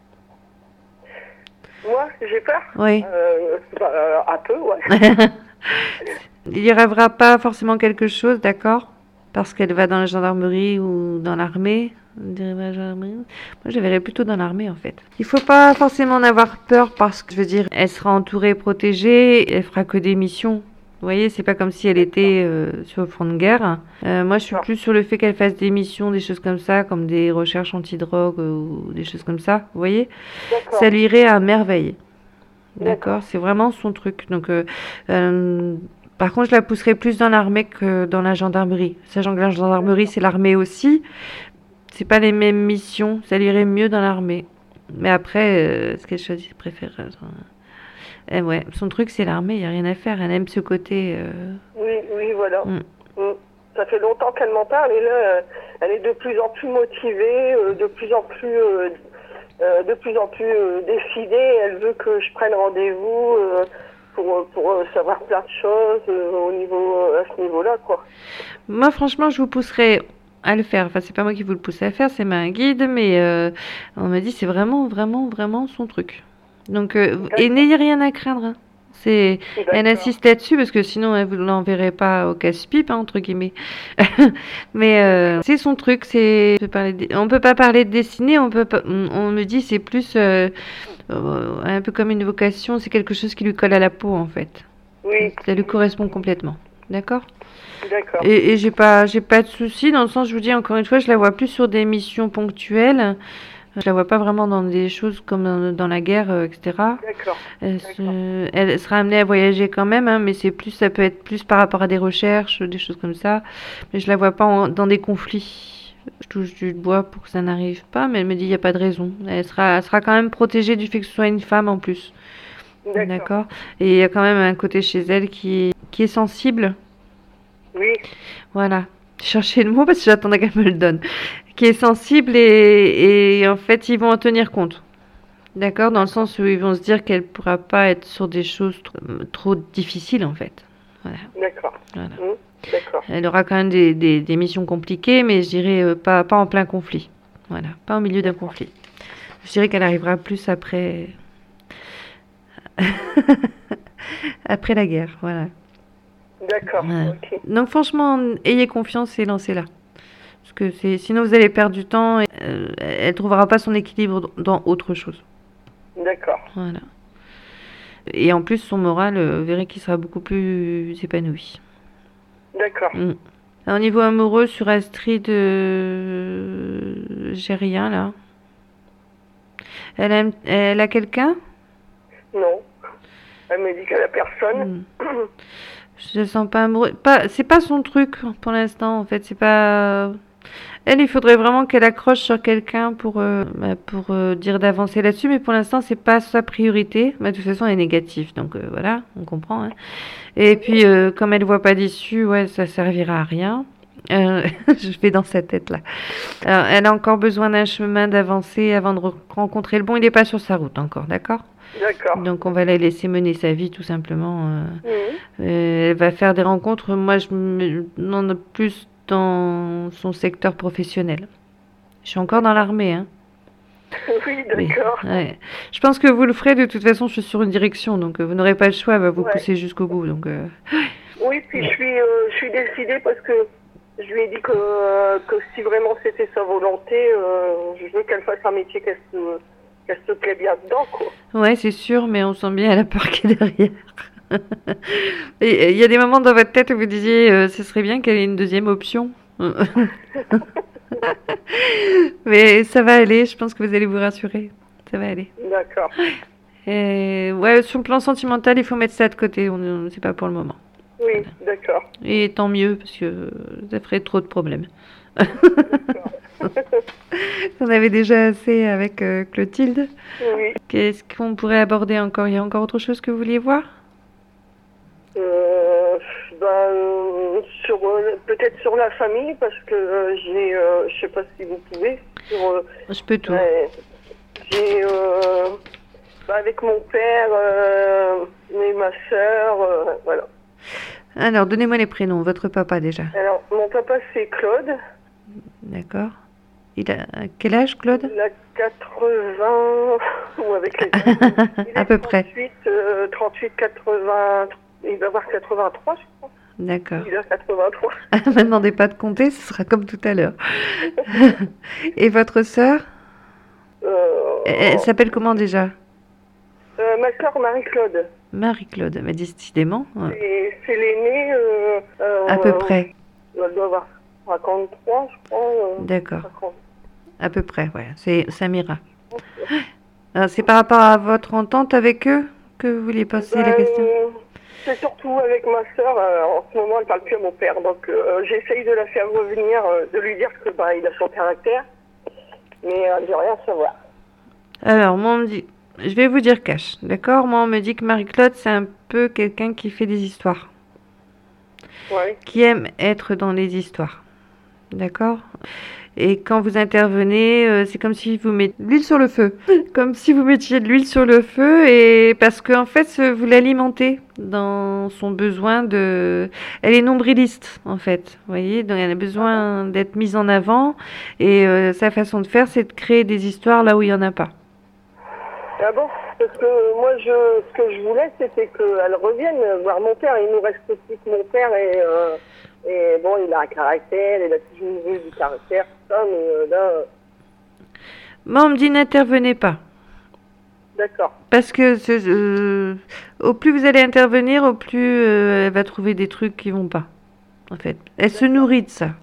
[SPEAKER 2] Moi, j'ai peur.
[SPEAKER 1] Oui.
[SPEAKER 2] Euh, bah, euh, un peu, ouais.
[SPEAKER 1] Il y rêvera pas forcément quelque chose, d'accord? Parce qu'elle va dans la gendarmerie ou dans l'armée. On dirait la gendarmerie. Moi, je la verrais plutôt dans l'armée, en fait. Il faut pas forcément en avoir peur parce que, je veux dire, elle sera entourée, protégée, elle fera que des missions. Vous voyez, c'est pas comme si elle était euh, sur le front de guerre. Euh, moi, je suis
[SPEAKER 2] D'accord.
[SPEAKER 1] plus sur le fait qu'elle fasse des missions, des choses comme ça, comme des recherches anti-drogue euh, ou des choses comme ça. Vous voyez?
[SPEAKER 2] D'accord.
[SPEAKER 1] Ça lui irait à merveille.
[SPEAKER 2] D'accord.
[SPEAKER 1] D'accord, c'est vraiment son truc. Donc, euh, euh, par contre, je la pousserais plus dans l'armée que dans la gendarmerie. Sachant que la gendarmerie, c'est l'armée aussi. C'est pas les mêmes missions. Ça lui irait mieux dans l'armée. Mais après, euh, ce qu'elle choisit, préfère. Euh, eh ouais, son truc, c'est l'armée. Il y a rien à faire. Elle aime ce côté. Euh...
[SPEAKER 2] Oui, oui, voilà.
[SPEAKER 1] Mm.
[SPEAKER 2] Mm. Ça fait longtemps qu'elle m'en parle et là, euh, elle est de plus en plus motivée, euh, de plus en plus, euh, euh, de plus en plus euh, décidée. Elle veut que je prenne rendez-vous euh, pour, pour euh, savoir plein de choses euh, au niveau, euh, à ce niveau-là, quoi.
[SPEAKER 1] Moi, franchement, je vous pousserais à le faire. Enfin, c'est pas moi qui vous le pousse à faire, c'est ma guide, mais euh, on m'a dit c'est vraiment, vraiment, vraiment son truc. Donc, euh, et n'ayez rien à craindre. Hein. C'est, elle insiste là-dessus parce que sinon elle vous l'enverrait pas au casse-pipe, hein, entre guillemets. Mais euh, c'est son truc. C'est, on peut parler de, on peut pas parler de dessinée. On peut pas, on, on me dit c'est plus euh, euh, un peu comme une vocation. C'est quelque chose qui lui colle à la peau en fait.
[SPEAKER 2] Oui.
[SPEAKER 1] Ça lui correspond complètement. D'accord.
[SPEAKER 2] D'accord.
[SPEAKER 1] Et, et j'ai pas, j'ai pas de soucis dans le sens, je vous dis encore une fois, je la vois plus sur des missions ponctuelles. Je la vois pas vraiment dans des choses comme dans, dans la guerre, euh, et cetera.
[SPEAKER 2] D'accord.
[SPEAKER 1] Elle,
[SPEAKER 2] D'accord.
[SPEAKER 1] se- elle sera amenée à voyager quand même, hein, mais c'est plus, ça peut être plus par rapport à des recherches, des choses comme ça. Mais je la vois pas en- dans des conflits. Je touche du bois pour que ça n'arrive pas, mais elle me dit il n'y a pas de raison. Elle sera, elle sera quand même protégée du fait que ce soit une femme en plus.
[SPEAKER 2] D'accord.
[SPEAKER 1] D'accord. Et il y a quand même un côté chez elle qui est, qui est sensible.
[SPEAKER 2] Oui.
[SPEAKER 1] Voilà. J'ai cherché le mot parce que j'attendais qu'elle me le donne. Qui est sensible et, et en fait, ils vont en tenir compte. D'accord? Dans le sens où ils vont se dire qu'elle pourra pas être sur des choses trop, trop difficiles en fait. Voilà.
[SPEAKER 2] D'accord.
[SPEAKER 1] Voilà.
[SPEAKER 2] Mmh. D'accord.
[SPEAKER 1] Elle aura quand même des, des, des missions compliquées, mais je dirais euh, pas, pas en plein conflit. Voilà. Pas au milieu d'un conflit. Je dirais qu'elle arrivera plus après. Après la guerre. Voilà.
[SPEAKER 2] D'accord.
[SPEAKER 1] Voilà.
[SPEAKER 2] Ok.
[SPEAKER 1] Donc franchement, ayez confiance et lancez-la. Parce que c'est, sinon vous allez perdre du temps et euh, elle ne trouvera pas son équilibre dans autre chose.
[SPEAKER 2] D'accord.
[SPEAKER 1] Voilà. Et en plus, son moral, euh, vous verrez qu'il sera beaucoup plus épanoui.
[SPEAKER 2] D'accord.
[SPEAKER 1] Mm. Alors, au niveau amoureux, sur Astrid, euh, j'ai rien là. Elle a, elle a quelqu'un?
[SPEAKER 2] Non. Elle me dit qu'elle a personne.
[SPEAKER 1] Mm. Je ne sens pas amoureux. Pas, c'est pas son truc pour l'instant, en fait. C'est pas. Elle, il faudrait vraiment qu'elle accroche sur quelqu'un pour, euh, bah, pour euh, dire d'avancer là-dessus, mais pour l'instant, c'est pas sa priorité. Bah, de toute façon, elle est négative, donc euh, voilà, on comprend. Hein. Et puis, euh, comme elle voit pas d'issue, ouais, ça servira à rien. Euh, je vais dans sa tête là. Alors, elle a encore besoin d'un chemin d'avancer avant de re- rencontrer le bon. Il n'est pas sur sa route encore, d'accord?
[SPEAKER 2] D'accord.
[SPEAKER 1] Donc, on va la laisser mener sa vie tout simplement. euh.
[SPEAKER 2] Mmh.
[SPEAKER 1] Euh, elle va faire des rencontres. Moi, je me demande plus dans son secteur professionnel. Je suis encore dans l'armée, hein.
[SPEAKER 2] Oui,
[SPEAKER 1] Oui,
[SPEAKER 2] d'accord.
[SPEAKER 1] ouais. Je pense que vous le ferez de toute façon. Je suis sur une direction, donc euh, vous n'aurez pas le choix. Elle va vous
[SPEAKER 2] Ouais.
[SPEAKER 1] pousser jusqu'au bout. Donc, euh,
[SPEAKER 2] Oui, puis je suis, euh, je suis décidée parce que je lui ai dit que, euh, que si vraiment c'était sa volonté, euh, je veux qu'elle fasse un métier qu'elle se, qu'elle se plaît bien dedans, quoi.
[SPEAKER 1] ouais, c'est sûr, mais on sent bien elle a peur qui est derrière. Et il y a des moments dans votre tête où vous disiez, euh, ce serait bien qu'elle ait une deuxième option. Mais ça va aller. Je pense que vous allez vous rassurer. Ça va aller.
[SPEAKER 2] D'accord.
[SPEAKER 1] Et ouais, sur le plan sentimental, il faut mettre ça de côté. On, on- c'est pas pour le moment.
[SPEAKER 2] Oui, d'accord.
[SPEAKER 1] Et tant mieux, parce que ça ferait trop de problèmes. On avait déjà assez avec euh, Clotilde.
[SPEAKER 2] Oui.
[SPEAKER 1] Qu'est-ce qu'on pourrait aborder encore? Il y a encore autre chose que vous vouliez voir?
[SPEAKER 2] Euh, ben, euh, sur, euh, peut-être sur la famille, parce que euh, j'ai, euh, je sais pas si vous pouvez, sur, euh,
[SPEAKER 1] Je peux tout.
[SPEAKER 2] ouais, j'ai, euh, ben, avec mon père euh, et ma soeur, euh, voilà.
[SPEAKER 1] Alors, donnez-moi les prénoms. Votre papa déjà.
[SPEAKER 2] Alors, mon papa c'est Claude,
[SPEAKER 1] D'accord. Il a quel âge, Claude?
[SPEAKER 2] il a quatre-vingts, ou avec les il
[SPEAKER 1] À
[SPEAKER 2] est
[SPEAKER 1] peu près.
[SPEAKER 2] trente-huit, euh, trente-huit, quatre-vingts, il va avoir quatre-vingt-trois, je crois.
[SPEAKER 1] D'accord.
[SPEAKER 2] Il a quatre-vingt-trois.
[SPEAKER 1] Ne me demandez pas de compter, ce sera comme tout à l'heure. Et votre sœur?
[SPEAKER 2] Euh,
[SPEAKER 1] Elle, elle s'appelle comment déjà?
[SPEAKER 2] euh, ma soeur Marie-Claude.
[SPEAKER 1] Marie-Claude. Mais décidément. Ouais.
[SPEAKER 2] C'est c'est l'aînée. Euh, euh,
[SPEAKER 1] À peu près.
[SPEAKER 2] Elle doit avoir cinquante-trois, je crois. euh,
[SPEAKER 1] D'accord.
[SPEAKER 2] cinquante.
[SPEAKER 1] À peu près, ouais. C'est Samira. Alors, c'est par rapport à votre entente avec eux que vous vouliez poser la
[SPEAKER 2] Ben,
[SPEAKER 1] question?
[SPEAKER 2] euh, c'est surtout avec ma soeur. En ce moment, elle parle plus à mon père. Donc, euh, j'essaye de la faire revenir, euh, de lui dire que ben, il a son caractère. Mais elle ne veut rien savoir.
[SPEAKER 1] Alors, moi, on me dit... Je vais vous dire cash, d'accord? Moi, on me dit que Marie-Claude, c'est un peu quelqu'un qui fait des histoires.
[SPEAKER 2] Ouais.
[SPEAKER 1] Qui aime être dans les histoires. D'accord? Et quand vous intervenez, euh, c'est comme si vous mettiez de l'huile sur le feu. Comme si vous mettiez de l'huile sur le feu, et parce que en fait, ce- vous l'alimentez dans son besoin de... Elle est nombriliste, en fait. Vous voyez? Donc, elle a besoin d'être mise en avant. Et euh, sa façon de faire, c'est de créer des histoires là où il n'y en a pas.
[SPEAKER 2] Ah bon? Parce que moi, je, ce que je voulais, c'était qu'elle revienne voir mon père. Il nous reste plus que mon père. Et, euh, et bon, il a un caractère, il a toujours eu du caractère, tout ça. Mais euh, là, euh,
[SPEAKER 1] Moi, on me dit n'intervenez pas.
[SPEAKER 2] d'accord.
[SPEAKER 1] Parce que ce- euh, au plus vous allez intervenir, au plus euh, elle va trouver des trucs qui vont pas. En fait, elle se nourrit de ça.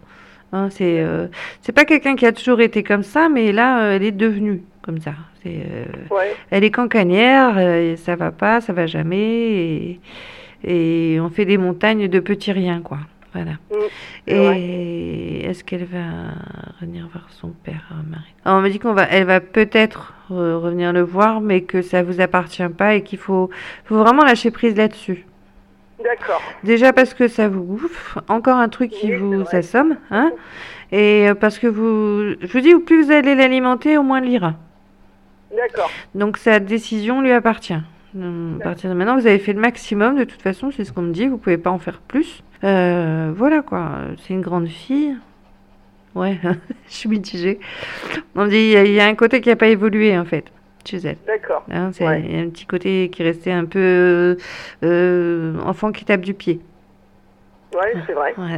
[SPEAKER 1] Hein, c'est euh, c'est pas quelqu'un qui a toujours été comme ça, mais là, euh, elle est devenue comme ça. C'est, euh,
[SPEAKER 2] Ouais.
[SPEAKER 1] elle est cancanière, euh, ça va pas, ça va jamais, et, et on fait des montagnes de petits riens, quoi. Voilà.
[SPEAKER 2] Mm, c'est vrai.
[SPEAKER 1] Et est-ce qu'elle va revenir voir son père, euh, Marie? Alors, on me dit qu'on va, elle va peut-être euh, revenir le voir, mais que ça vous appartient pas et qu'il faut, faut vraiment lâcher prise là-dessus.
[SPEAKER 2] D'accord.
[SPEAKER 1] Déjà parce que ça vous bouffe, encore un truc qui
[SPEAKER 2] Oui, c'est
[SPEAKER 1] vous
[SPEAKER 2] vrai.
[SPEAKER 1] assomme, hein, et euh, parce que vous, je vous dis, plus vous allez l'alimenter, au moins elle ira.
[SPEAKER 2] D'accord.
[SPEAKER 1] Donc sa décision lui appartient. Euh, À partir de maintenant, vous avez fait le maximum, de toute façon, c'est ce qu'on me dit, vous pouvez pas en faire plus. Euh, voilà quoi, c'est une grande fille. Ouais, je suis mitigée. On me dit, il y, a- il y a un côté qui n'a pas évolué en fait, chez elle.
[SPEAKER 2] D'accord.
[SPEAKER 1] Hein, c'est
[SPEAKER 2] Ouais.
[SPEAKER 1] il y a un petit côté qui restait un peu euh, enfant qui tape du pied.
[SPEAKER 2] Ouais, c'est vrai.
[SPEAKER 1] Ouais.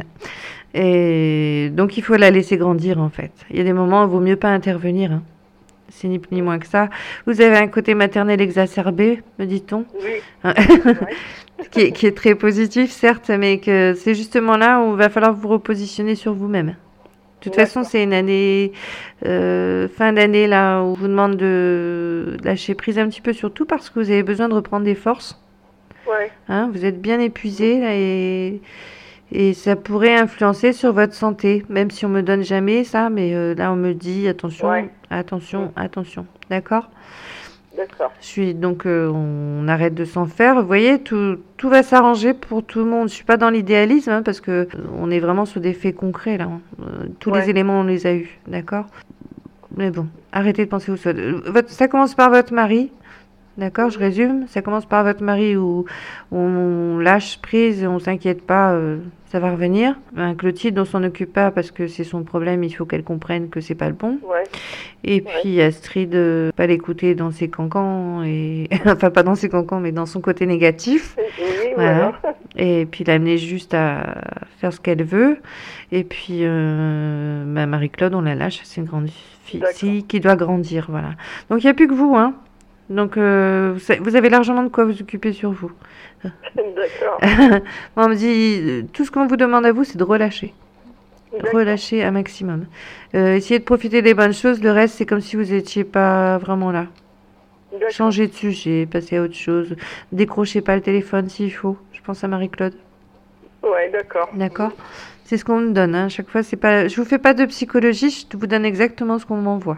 [SPEAKER 1] Et donc il faut la laisser grandir en fait. Il y a des moments où il vaut mieux pas intervenir, hein. C'est ni plus ni moins que ça. Vous avez un côté maternel exacerbé, me dit-on,
[SPEAKER 2] Oui.
[SPEAKER 1] Hein,
[SPEAKER 2] C'est vrai.
[SPEAKER 1] qui est, qui est très positif certes, mais que c'est justement là où il va falloir vous repositionner sur vous-même. De toute façon,
[SPEAKER 2] D'accord.
[SPEAKER 1] c'est une année, euh, fin d'année là, où on vous demande de lâcher prise un petit peu sur tout parce que vous avez besoin de reprendre des forces.
[SPEAKER 2] Ouais.
[SPEAKER 1] Hein, vous êtes bien épuisé là, et, et ça pourrait influencer sur votre santé, même si on me donne jamais ça, mais euh, là on me dit attention,
[SPEAKER 2] Ouais.
[SPEAKER 1] attention, attention, d'accord?
[SPEAKER 2] D'accord.
[SPEAKER 1] Je suis donc euh, on arrête de s'en faire. Vous voyez, tout, tout va s'arranger pour tout le monde. Je suis pas dans l'idéalisme hein, parce que euh, on est vraiment sur des faits concrets là, hein. Euh, tous les
[SPEAKER 2] Ouais.
[SPEAKER 1] éléments on les a eus, d'accord? Mais bon, arrêtez de penser au souhait. Euh, votre- Ça commence par votre mari. D'accord, je résume. Ça commence par votre mari où on lâche prise et on s'inquiète pas, euh, ça va revenir. Un Clotilde, on s'en occupe pas parce que c'est son problème, il faut qu'elle comprenne que c'est pas le bon.
[SPEAKER 2] Ouais.
[SPEAKER 1] Et
[SPEAKER 2] Ouais.
[SPEAKER 1] puis Astrid, euh, pas l'écouter dans ses cancans, et enfin pas dans ses cancans, mais dans son côté négatif.
[SPEAKER 2] Oui,
[SPEAKER 1] Voilà.
[SPEAKER 2] voilà.
[SPEAKER 1] Et puis l'amener juste à faire ce qu'elle veut. Et puis euh, bah, Marie-Claude, on la lâche, c'est une grande fille
[SPEAKER 2] D'accord.
[SPEAKER 1] si, qui doit grandir, voilà. Donc il n'y a plus que vous, hein. Donc, euh, vous sa- vous avez largement de quoi vous occuper sur vous.
[SPEAKER 2] D'accord.
[SPEAKER 1] Moi, on me dit, euh, tout ce qu'on vous demande à vous, c'est de relâcher.
[SPEAKER 2] D'accord.
[SPEAKER 1] Relâcher un maximum. Euh, essayez de profiter des bonnes choses. Le reste, c'est comme si vous n'étiez pas vraiment là.
[SPEAKER 2] D'accord.
[SPEAKER 1] Changez de sujet, passez à autre chose. Décrochez pas le téléphone s'il faut. Je pense à Marie-Claude.
[SPEAKER 2] Ouais, d'accord.
[SPEAKER 1] D'accord? C'est ce qu'on me donne. Hein. Chaque fois, c'est pas. Je vous fais pas de psychologie. Je vous donne exactement ce qu'on m'envoie.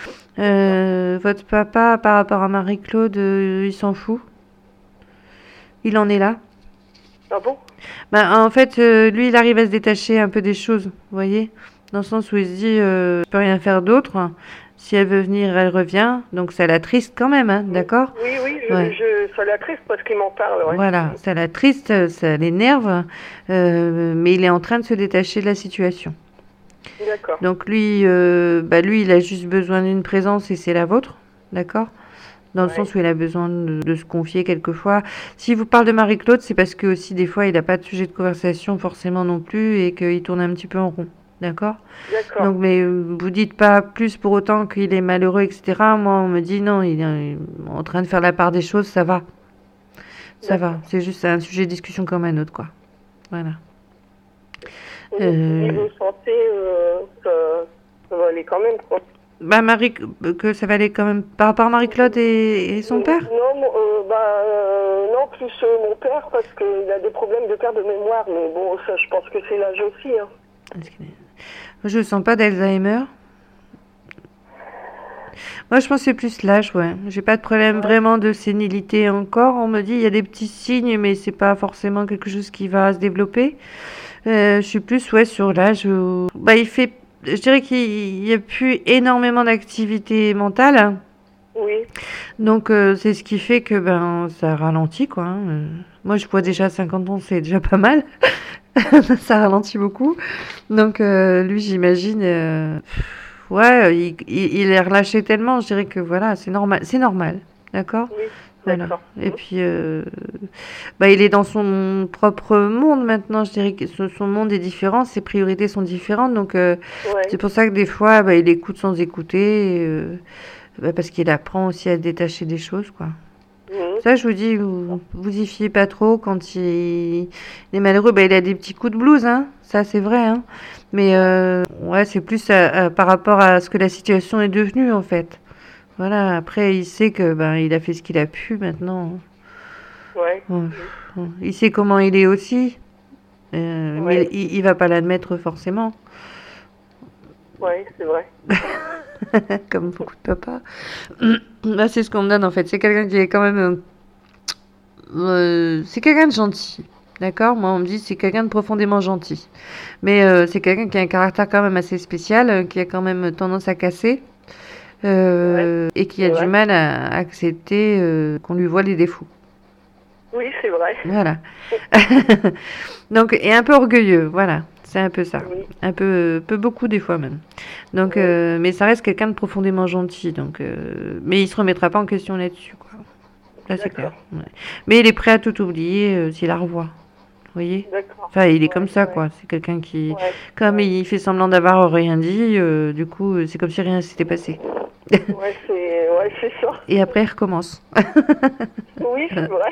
[SPEAKER 1] Euh, votre papa, par rapport à Marie-Claude, euh, il s'en fout. Il en est là.
[SPEAKER 2] Ah bon?
[SPEAKER 1] Bah, en fait, euh, lui, il arrive à se détacher un peu des choses, vous voyez? Dans le sens où il se dit, euh, je peux rien faire d'autre. Si elle veut venir, elle revient. Donc ça l'attriste quand même, hein, d'accord?
[SPEAKER 2] Oui, oui, je,
[SPEAKER 1] Ouais.
[SPEAKER 2] je, ça l'attriste parce qu'il m'en parle, ouais.
[SPEAKER 1] Voilà, ça l'attriste, ça l'énerve, euh, mais il est en train de se détacher de la situation.
[SPEAKER 2] D'accord.
[SPEAKER 1] Donc lui, euh, bah lui, il a juste besoin d'une présence et c'est la vôtre, d'accord? Dans le
[SPEAKER 2] Ouais.
[SPEAKER 1] sens où il a besoin de, de se confier quelquefois. Si vous parle de Marie-Claude, c'est parce que aussi des fois il n'a pas de sujet de conversation forcément non plus et qu'il tourne un petit peu en rond, d'accord?
[SPEAKER 2] D'accord.
[SPEAKER 1] Donc, mais euh, vous dites pas plus pour autant qu'il est malheureux, et cetera. Moi, on me dit non, il est en train de faire la part des choses, ça va. Ça va, c'est juste un sujet de discussion comme un autre, quoi. Voilà.
[SPEAKER 2] Au
[SPEAKER 1] Euh,
[SPEAKER 2] niveau santé, euh, ça, ça va aller quand même, quoi.
[SPEAKER 1] Bah, Marie, que ça va aller quand même par rapport à Marie-Claude et, et son père?
[SPEAKER 2] Non, mon- euh, bah, euh, non, plus euh, mon père, parce qu'il a des problèmes de perte de mémoire, mais bon, ça, je pense que c'est l'âge aussi, hein.
[SPEAKER 1] Est-ce qu'il est- Je sens pas d'Alzheimer. Moi, je pense que c'est plus l'âge, ouais. J'ai pas de problème
[SPEAKER 2] Ouais.
[SPEAKER 1] vraiment de sénilité encore. On me dit il y a des petits signes, mais c'est pas forcément quelque chose qui va se développer. Euh, je suis plus, ouais, sur l'âge où... Bah, il fait... Je dirais qu'il y a plus énormément d'activité mentale.
[SPEAKER 2] Oui,
[SPEAKER 1] Donc, euh, c'est ce qui fait que, ben, ça ralentit, quoi, hein. Euh, Moi, je vois déjà cinquante ans, c'est déjà pas mal. Ça ralentit beaucoup. Donc, euh, lui, j'imagine... euh, Ouais, il, il, il est relâché tellement, je dirais que voilà, c'est normal, c'est normal, d'accord?
[SPEAKER 2] oui,
[SPEAKER 1] Voilà.
[SPEAKER 2] d'accord.
[SPEAKER 1] Et puis, euh, bah, il est dans son propre monde maintenant, je dirais que son, son monde est différent, ses priorités sont différentes, donc euh,
[SPEAKER 2] Ouais,
[SPEAKER 1] c'est pour ça que des fois, bah, il écoute sans écouter, et, euh, bah, parce qu'il apprend aussi à se détacher des choses, quoi.
[SPEAKER 2] mhm,
[SPEAKER 1] Ça, je vous dis, vous vous y fiez pas trop. Quand il, il est malheureux, bah, il a des petits coups de blues, hein. Ça, c'est vrai, hein. Mais euh, ouais, c'est plus à- à- par rapport à ce que la situation est devenue, en fait. Voilà, après, il sait que ben, il a fait ce qu'il a pu maintenant.
[SPEAKER 2] Ouais.
[SPEAKER 1] Ouais, pff, il sait comment il est aussi, euh, mais
[SPEAKER 2] Ouais.
[SPEAKER 1] il, il va pas l'admettre forcément,
[SPEAKER 2] Ouais, c'est vrai.
[SPEAKER 1] comme beaucoup de papas. Là, c'est ce qu'on me donne en fait. C'est quelqu'un qui est quand même. euh, euh, c'est quelqu'un de gentil. D'accord? Moi, on me dit c'est quelqu'un de profondément gentil. Mais euh, c'est quelqu'un qui a un caractère quand même assez spécial, euh, qui a quand même tendance à casser. euh, et qui a
[SPEAKER 2] c'est
[SPEAKER 1] du
[SPEAKER 2] vrai.
[SPEAKER 1] mal à accepter euh, qu'on lui voit les défauts.
[SPEAKER 2] Oui, c'est vrai.
[SPEAKER 1] Voilà. Donc, et un peu orgueilleux, voilà. C'est un peu ça.
[SPEAKER 2] Oui.
[SPEAKER 1] Un peu, peu beaucoup des fois même. Donc,
[SPEAKER 2] Oui.
[SPEAKER 1] euh, mais ça reste quelqu'un de profondément gentil. Donc, euh, mais il se remettra pas en question là-dessus, quoi. Là, c'est clair.
[SPEAKER 2] D'accord.
[SPEAKER 1] Ouais. Mais il est prêt à tout oublier euh, s'il la revoit. Vous voyez?
[SPEAKER 2] D'accord.
[SPEAKER 1] Enfin, il est
[SPEAKER 2] Ouais,
[SPEAKER 1] comme ça,
[SPEAKER 2] ouais.
[SPEAKER 1] quoi. C'est quelqu'un qui,
[SPEAKER 2] Ouais.
[SPEAKER 1] comme
[SPEAKER 2] Ouais.
[SPEAKER 1] il fait semblant d'avoir rien dit, euh, du coup, euh, c'est comme si rien s'était passé.
[SPEAKER 2] Ouais, c'est ouais, c'est ça.
[SPEAKER 1] Et après, il recommence.
[SPEAKER 2] Oui, c'est vrai.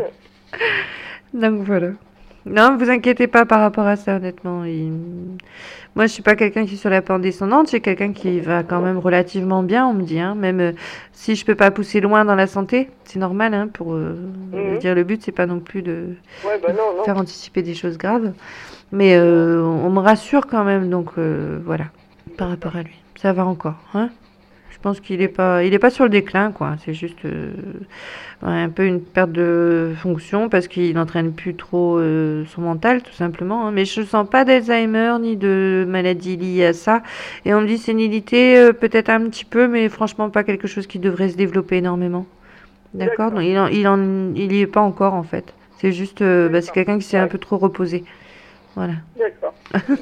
[SPEAKER 1] Donc voilà. Non, vous inquiétez pas par rapport à ça, honnêtement. Il- Moi, je suis pas quelqu'un qui est sur la pente descendante. Je suis quelqu'un qui va quand même relativement bien, on me dit. Hein. Même euh, si je peux pas pousser loin dans la santé, c'est normal. Hein, pour euh, je veux
[SPEAKER 2] Mhm.
[SPEAKER 1] dire, le but c'est pas non plus de
[SPEAKER 2] Ouais, bah non, non.
[SPEAKER 1] faire anticiper des choses graves. Mais euh, on me rassure quand même. Donc euh, voilà, par rapport à lui, ça va encore. Hein. Je pense qu'il est pas, il est pas sur le déclin, quoi. C'est juste euh, ouais, un peu une perte de fonction parce qu'il n'entraîne plus trop euh, son mental, tout simplement. Hein. Mais je sens pas d'Alzheimer ni de maladie liée à ça. Et on me dit sénilité, euh, peut-être un petit peu, mais franchement pas quelque chose qui devrait se développer énormément. D'accord?
[SPEAKER 2] D'accord.
[SPEAKER 1] Donc il en, il en, il y est pas encore en fait. C'est juste, euh, bah, c'est
[SPEAKER 2] D'accord.
[SPEAKER 1] quelqu'un qui s'est un
[SPEAKER 2] Ouais.
[SPEAKER 1] peu trop reposé. Voilà.
[SPEAKER 2] D'accord.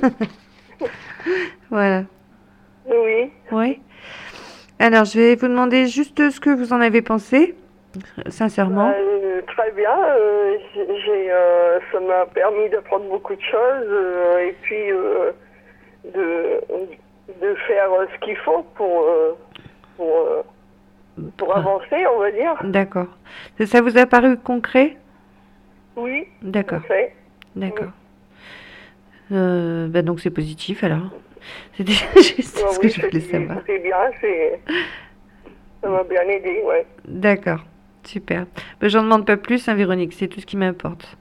[SPEAKER 1] Voilà.
[SPEAKER 2] Oui.
[SPEAKER 1] Oui. Alors, je vais vous demander juste ce que vous en avez pensé, sincèrement.
[SPEAKER 2] Bah, euh, très bien. euh, j'ai, j'ai, euh, ça m'a permis d'apprendre beaucoup de choses euh, et puis euh, de, de faire euh, ce qu'il faut pour, euh, pour, euh, pour avancer, on va dire.
[SPEAKER 1] D'accord. Ça, ça vous a paru concret?
[SPEAKER 2] Oui,
[SPEAKER 1] D'accord.
[SPEAKER 2] tout à fait.
[SPEAKER 1] D'accord. Euh, bah donc c'est positif alors. C'était juste
[SPEAKER 2] Ah
[SPEAKER 1] ce que
[SPEAKER 2] oui,
[SPEAKER 1] je voulais
[SPEAKER 2] c'était,
[SPEAKER 1] savoir.
[SPEAKER 2] c'était bien, c'est, ça m'a bien aidé, ouais.
[SPEAKER 1] D'accord. Super. Bah, j'en demande pas plus, hein, Véronique, c'est tout ce qui m'importe.